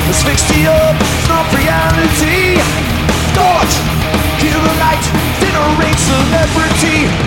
Asphyxia of reality. Thought, hear the light, generate celebrity.